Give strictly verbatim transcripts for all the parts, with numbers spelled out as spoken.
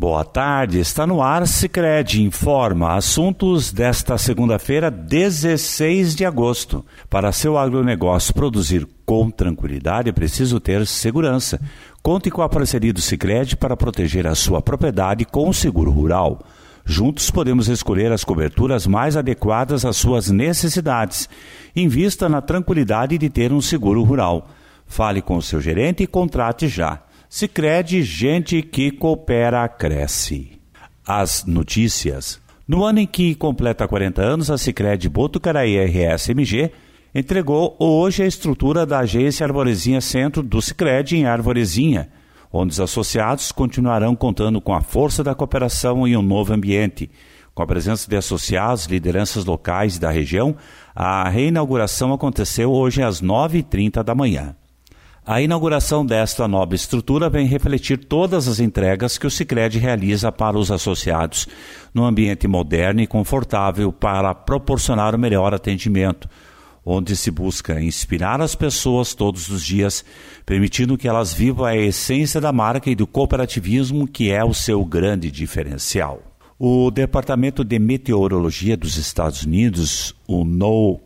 Boa tarde, está no ar Sicredi Informa, assuntos desta segunda-feira, dezesseis de agosto. Para seu agronegócio produzir com tranquilidade é preciso ter segurança. Conte com a parceria do Sicredi para proteger a sua propriedade com o seguro rural. Juntos podemos escolher as coberturas mais adequadas às suas necessidades. Invista na tranquilidade de ter um seguro rural. Fale com o seu gerente e contrate já. Sicredi, gente que coopera, cresce. As notícias. No ano em que completa quarenta anos, a Sicredi Botucaraí R S M G entregou hoje a estrutura da agência Arvorezinha Centro do Sicredi em Arvorezinha, onde os associados continuarão contando com a força da cooperação em um novo ambiente. Com a presença de associados, lideranças locais da região, a reinauguração aconteceu hoje às nove e trinta da manhã. A inauguração desta nova estrutura vem refletir todas as entregas que o Sicredi realiza para os associados, num ambiente moderno e confortável para proporcionar o melhor atendimento, onde se busca inspirar as pessoas todos os dias, permitindo que elas vivam a essência da marca e do cooperativismo, que é o seu grande diferencial. O Departamento de Meteorologia dos Estados Unidos, o NOAA,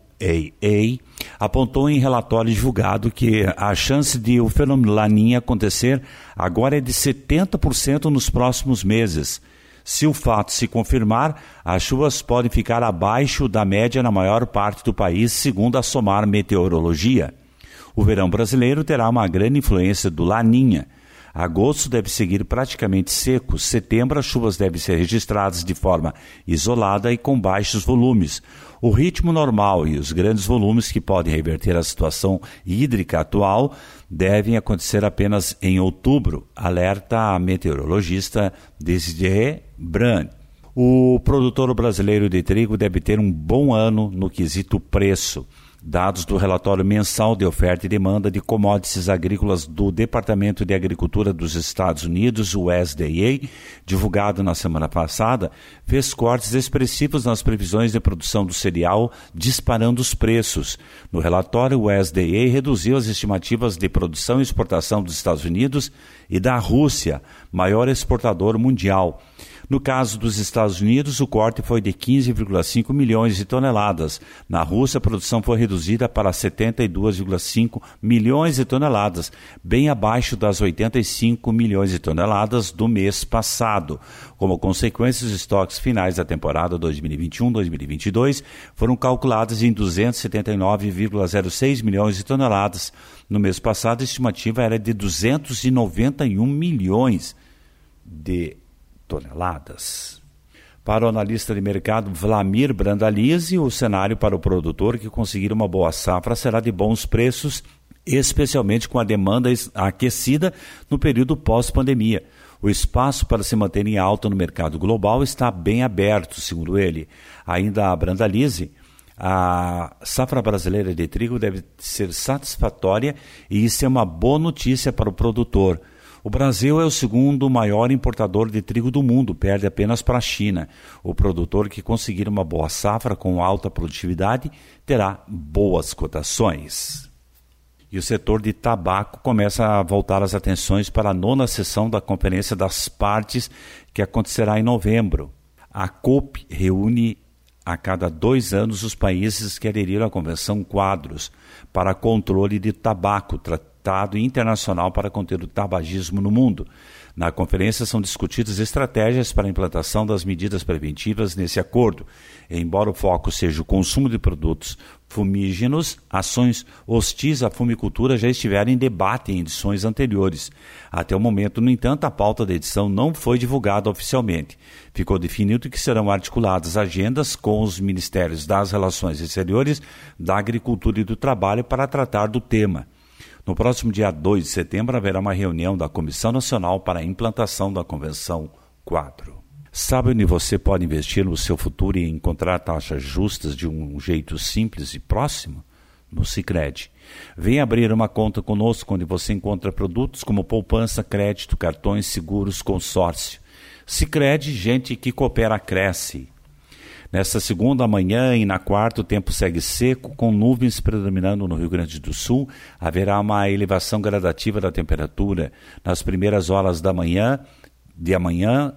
apontou em relatório divulgado que a chance de o fenômeno Laninha acontecer agora é de setenta por cento nos próximos meses. Se o fato se confirmar, as chuvas podem ficar abaixo da média na maior parte do país, segundo a SOMAR Meteorologia. O verão brasileiro terá uma grande influência do Laninha. Agosto deve seguir praticamente seco. Setembro, as chuvas devem ser registradas de forma isolada e com baixos volumes. O ritmo normal e os grandes volumes que podem reverter a situação hídrica atual devem acontecer apenas em outubro, alerta a meteorologista Desiree Brand. O produtor brasileiro de trigo deve ter um bom ano no quesito preço. Dados do relatório mensal de oferta e demanda de commodities agrícolas do Departamento de Agricultura dos Estados Unidos, o U S D A, divulgado na semana passada, fez cortes expressivos nas previsões de produção do cereal, disparando os preços. No relatório, o U S D A reduziu as estimativas de produção e exportação dos Estados Unidos e da Rússia, maior exportador mundial. No caso dos Estados Unidos, o corte foi de quinze vírgula cinco milhões de toneladas. Na Rússia, a produção foi reduzida para setenta e dois vírgula cinco milhões de toneladas, bem abaixo das oitenta e cinco milhões de toneladas do mês passado. Como consequência, os estoques finais da temporada dois mil e vinte e um dois mil e vinte e dois foram calculados em duzentos e setenta e nove vírgula zero seis milhões de toneladas. No mês passado, a estimativa era de duzentos e noventa e um milhões de toneladas. Para o analista de mercado Vlamir Brandalize, o cenário para o produtor que conseguir uma boa safra será de bons preços, especialmente com a demanda aquecida no período pós-pandemia. O espaço para se manter em alta no mercado global está bem aberto, segundo ele. Ainda a Brandalize, a safra brasileira de trigo deve ser satisfatória e isso é uma boa notícia para o produtor. O Brasil é o segundo maior importador de trigo do mundo, perde apenas para a China. O produtor que conseguir uma boa safra com alta produtividade terá boas cotações. E o setor de tabaco começa a voltar as atenções para a nona sessão da Conferência das Partes, que acontecerá em novembro. A COP reúne a cada dois anos os países que aderiram à Convenção Quadros para controle de tabaco, tratado internacional para conter o tabagismo no mundo. Na conferência são discutidas estratégias para a implantação das medidas preventivas nesse acordo. Embora o foco seja o consumo de produtos fumígenos, ações hostis à fumicultura já estiveram em debate em edições anteriores. Até o momento, no entanto, a pauta da edição não foi divulgada oficialmente. Ficou definido que serão articuladas agendas com os Ministérios das Relações Exteriores, da Agricultura e do Trabalho para tratar do tema. No próximo dia dois de setembro haverá uma reunião da Comissão Nacional para a implantação da Convenção Quadro. Sabe onde você pode investir no seu futuro e encontrar taxas justas de um jeito simples e próximo? No Sicredi. Venha abrir uma conta conosco onde você encontra produtos como poupança, crédito, cartões, seguros, consórcio. Sicredi, gente que coopera, cresce. Nesta segunda manhã e na quarta o tempo segue seco, com nuvens predominando no Rio Grande do Sul. Haverá uma elevação gradativa da temperatura. Nas primeiras horas da manhã, de amanhã,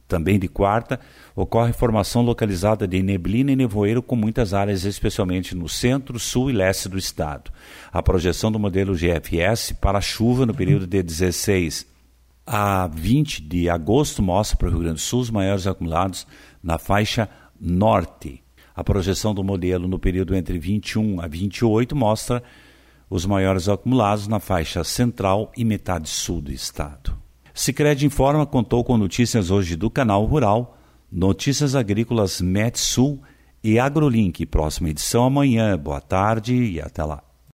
Também de quarta, ocorre formação localizada de neblina e nevoeiro com muitas áreas, especialmente no centro, sul e leste do estado. A projeção do modelo G F S para a chuva no período de dezesseis a vinte de agosto mostra para o Rio Grande do Sul os maiores acumulados na faixa norte. A projeção do modelo no período entre vinte e um a vinte e oito mostra os maiores acumulados na faixa central e metade sul do estado. Sicredi Informa contou com notícias hoje do Canal Rural, Notícias Agrícolas Metsul e AgroLink. Próxima edição amanhã. Boa tarde e até lá.